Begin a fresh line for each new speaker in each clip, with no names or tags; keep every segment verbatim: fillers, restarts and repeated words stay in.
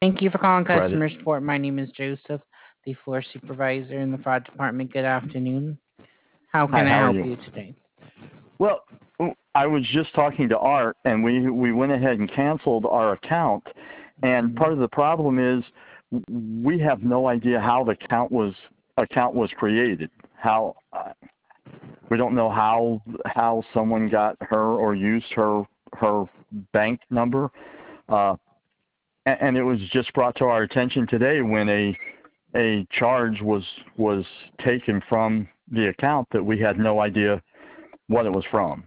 Thank you for calling
credit.
customer support. My name is Joseph, the floor supervisor in the fraud department. Good afternoon. How
Hi,
can I
how are
help
you?
you today?
Well, I was just talking to Art, and we we went ahead and canceled our account. And
Mhm.
part of the problem is we have no idea how the account was account was created. How uh, we don't know how how someone got her or used her her bank number. Uh, and, and it was just brought to our attention today when a a charge was was taken from the account that we had no idea what it was from.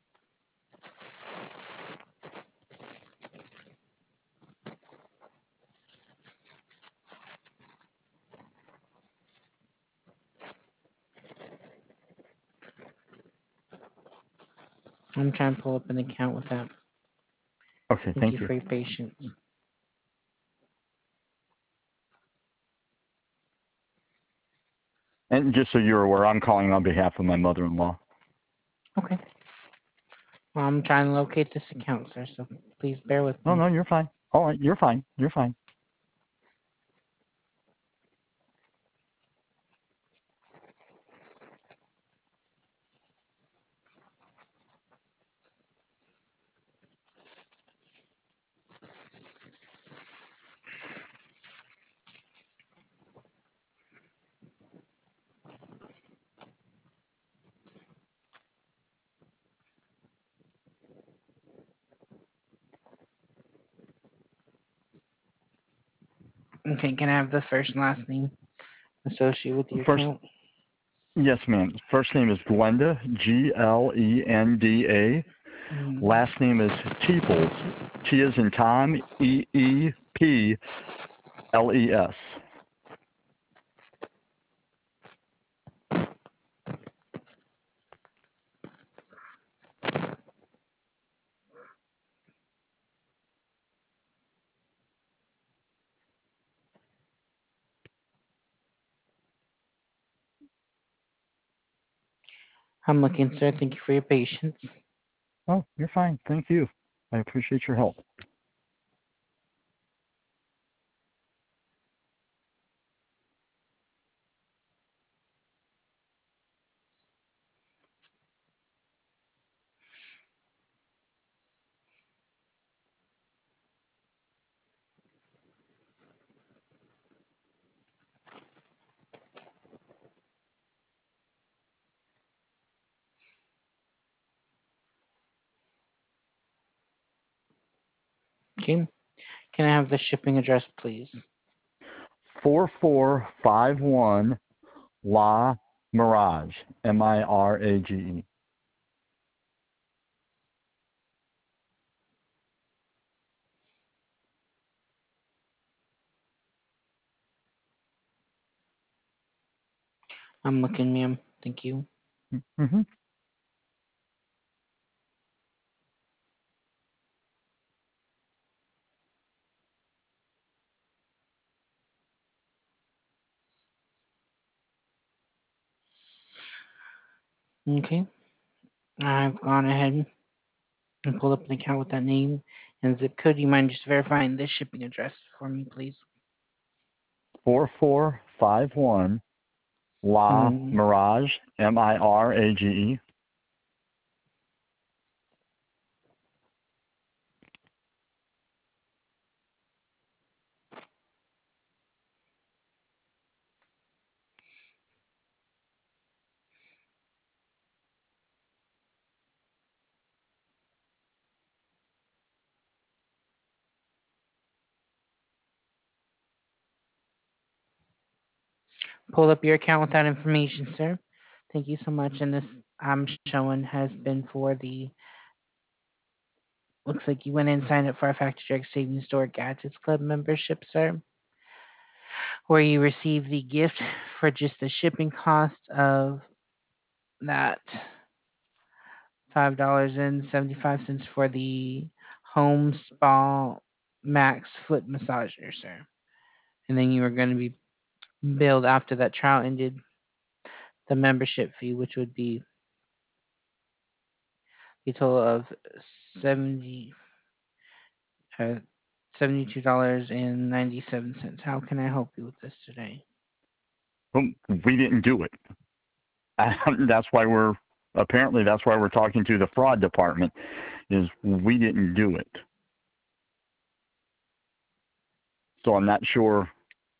I'm trying to pull up an account with that.
Okay,
Thank you
thank you.
for your patience.
And just so you're aware, I'm calling on behalf of my mother-in-law.
Okay. Well, I'm trying to locate this account, sir, so please bear with
No,
me.
no, you're fine. All right, you're fine. You're fine.
Okay, can I have the first and last name associated with your
First,
account?
yes, ma'am. First name is Glenda, G L E N D A.
Mm,
Last name is Teeples, T is in Tom, E E P L E S.
I'm looking, sir. Thank you for your patience.
Oh, you're fine. Thank you. I appreciate your help.
Okay. Can I have the shipping address, please?
four four five one La Mirage, M I R A G E.
I'm looking, ma'am. Thank you.
Mm-hmm.
Okay. I've gone ahead and pulled up an account with that name and zip code. Do you mind just verifying this shipping address for me, please?
four four five one La
Mm,
Mirage, M I R A G E.
pull up your account with that information, sir. Thank you so much. And this I'm showing has been for the looks like you went in and signed up for our Factory Direct Savings Store Gadgets Club membership, sir, where you receive the gift for just the shipping cost of that five dollars and seventy five cents for the home spa max foot massager, sir. And then you are going to be billed after that trial ended the membership fee, which would be a total of seventy uh, seventy-two dollars and ninety-seven cents. How can I help you with this today?
Well, we didn't do it. That's why we're apparently that's why we're talking to the fraud department. Is we didn't do it. So I'm not sure.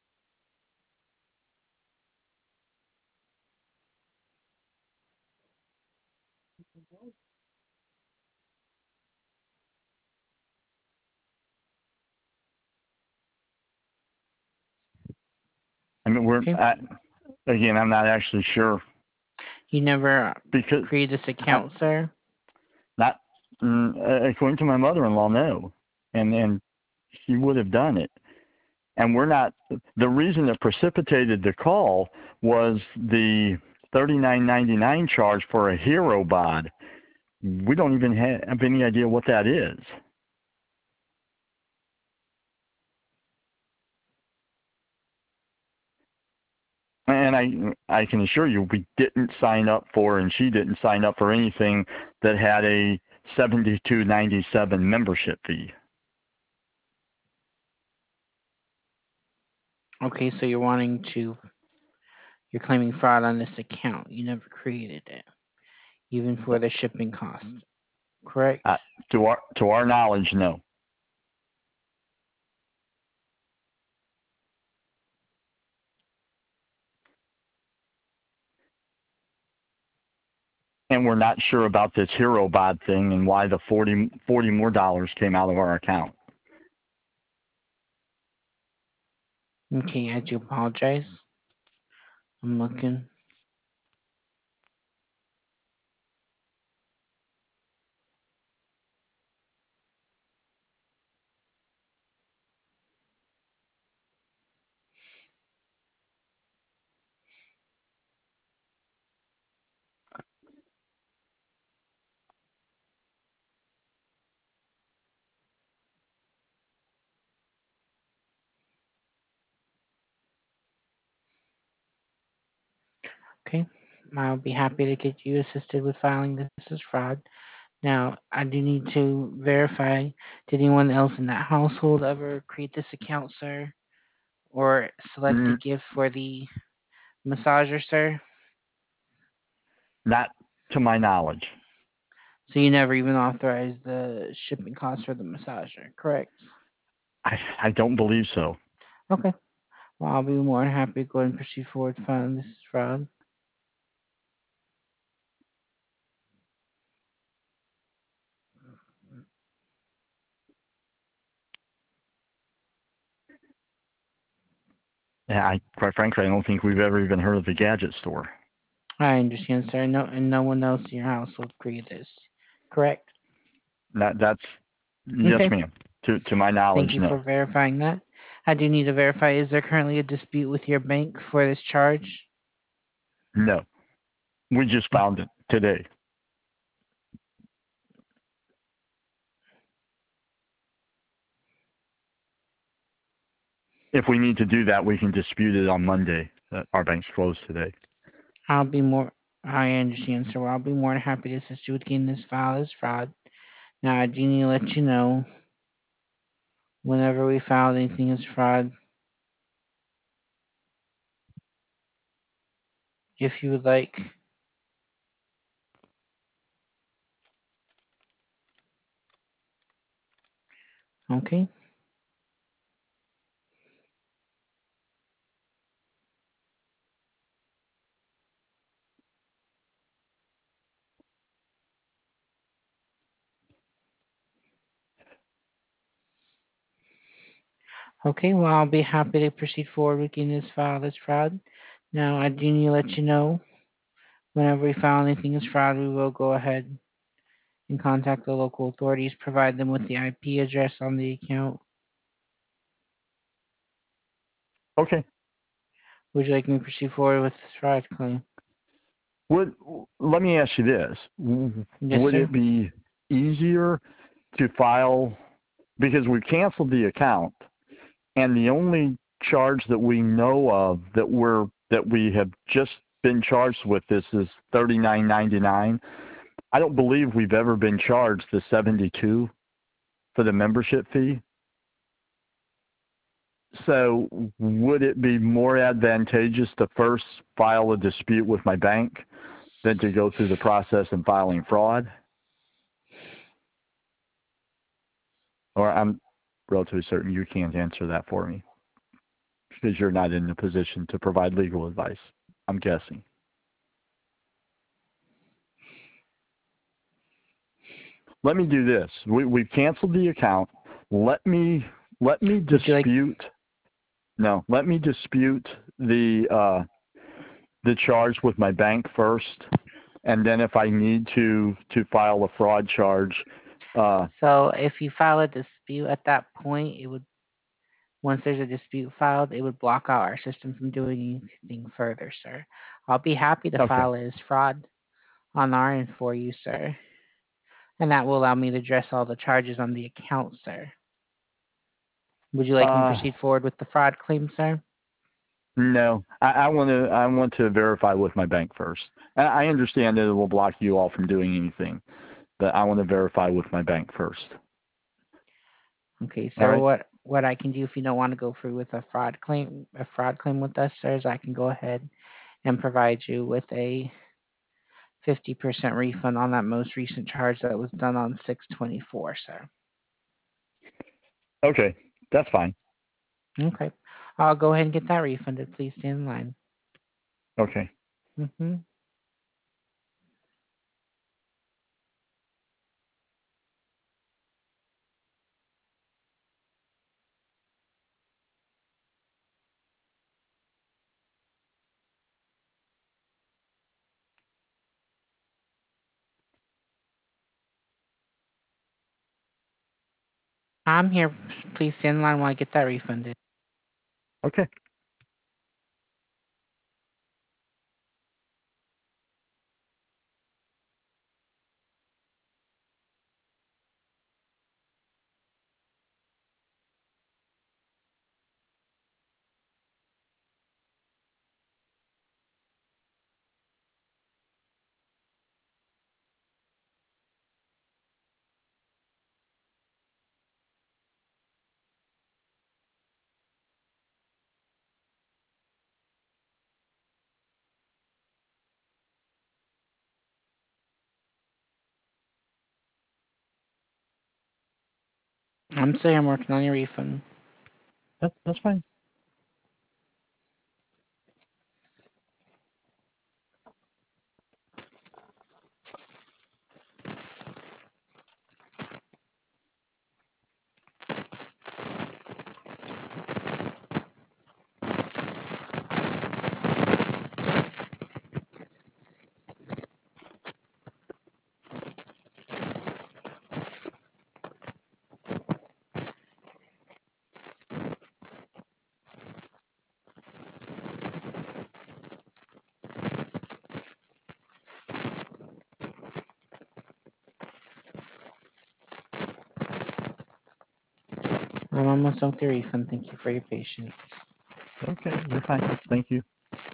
I mean, we're
Okay.
at, again. I'm not actually sure
You never
because
created this
I,
account, sir?
not mm, according to my mother-in-law, no, and and she would have done it. And we're not. The reason that precipitated the call was the thirty-nine ninety-nine charge for a hero bod. We don't even have any idea what that is. And I I can assure you we didn't sign up for, and she didn't sign up for anything that had a seventy-two ninety-seven membership fee.
Okay, so you're wanting to, you're claiming fraud on this account. You never created it, even for the shipping cost, correct?
Uh, to our to our knowledge, no. And we're not sure about this hero bod thing and why the forty, forty more dollars came out of our account.
Okay, I do apologize. I'm looking. Okay, I'll be happy to get you assisted with filing this as fraud. Now, I do need to verify, did anyone else in that household ever create this account, sir? Or select a
Mm,
gift for the massager, sir?
not to my knowledge.
So you never even authorized the shipping cost for the massager, correct?
I, I don't believe so.
Okay. Well, I'll be more than happy to go ahead and proceed forward with filing this as fraud.
Yeah, I, quite frankly, I don't think we've ever even heard of the gadget store.
I understand, sir. No, and no one else in your household created this, correct?
That that's yes,
Okay.
ma'am. To to my
Thank
knowledge,
you for
no,
verifying that. I do need to verify, is there currently a dispute with your bank for this charge?
no. We just found it today. If we need to do that, we can dispute it on Monday. Uh, our bank's closed today.
I'll be more, I understand, sir. Well, I'll be more than happy to assist you with getting this file as fraud. Now, I do need to let you know, whenever we file anything as fraud, if you would like. Okay. Okay, well, I'll be happy to proceed forward with getting this file as fraud. Now, I do need to let you know, whenever we file anything as fraud, we will go ahead and contact the local authorities, provide them with the I P address on the account.
Okay.
Would you like me to proceed forward with this fraud claim?
Would let me ask you this:
Yes,
would
sir.
it be easier to file because we canceled the account, and the only charge that we know of that we're that we have just been charged with this is thirty-nine ninety-nine. I don't believe we've ever been charged the seventy-two for the membership fee. So would it be more advantageous to first file a dispute with my bank than to go through the process of filing fraud? Or I'm relatively certain you can't answer that for me because you're not in a position to provide legal advice, I'm guessing. Let me do this. We, we've canceled the account. Let me let me
Would you like?
dispute. No, let me dispute the uh, the charge with my bank first, and then if I need to to file a fraud charge. Uh,
So if you file a dispute at that point, it would once there's a dispute filed, it would block out our system from doing anything further, sir. I'll be happy to
okay.
file it as fraud on our end for you, sir, and that will allow me to address all the charges on the account, sir. Would you like me to
Uh,
proceed forward with the fraud claim, sir?
no, I, I want to I want to verify with my bank first. I, I understand that it will block you all from doing anything, but I want to verify with my bank first.
Okay,
All
so
right.
what what I can do if you don't want to go through with a fraud claim, a fraud claim with us, sir, is I can go ahead and provide you with a fifty percent refund on that most recent charge that was done on six twenty-four, sir.
Okay, that's fine.
Okay. I'll go ahead and get that refunded. Please stay in line.
Okay.
Mm-hmm. I'm here. Please stay in line while I get that refunded.
Okay.
I'm saying I'm working on your refund.
That, that's fine.
I'm almost done with the refund. Thank you for your patience.
Okay, you're fine. Thank you.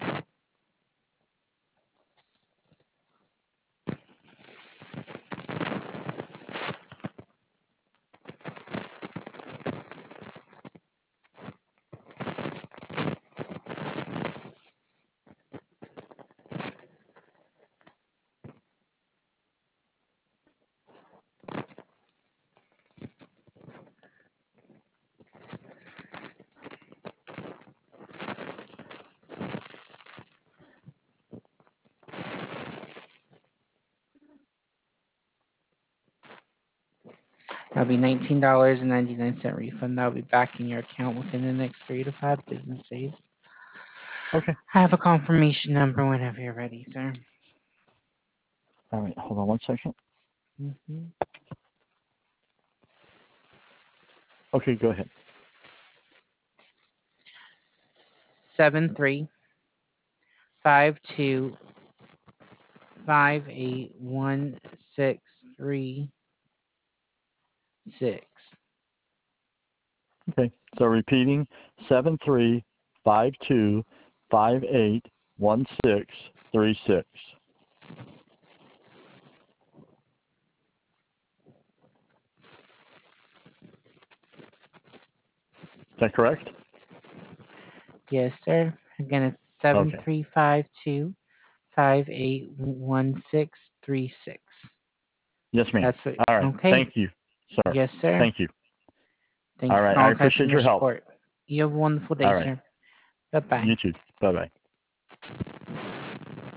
That'll be nineteen dollars and ninety-nine cents refund. That'll be back in your account within the next three to five business days.
Okay.
I have a confirmation number whenever you're ready, sir.
All right. Hold on one second.
Mm-hmm.
Okay, go ahead.
Seven three five two five eight one six three six.
Okay. So repeating seven three five two five eight one six three six. Is that correct?
Yes, sir. Again, it's seven
Okay.
three five two five eight one six three six.
Yes, ma'am.
That's what.
All right.
Okay.
Thank you, sir.
Yes, sir.
Thank you.
Thank
All
you for
right. I
calling
appreciate
customer
your help.
support. You have a wonderful day,
All right.
sir. Bye bye.
You too. Bye bye.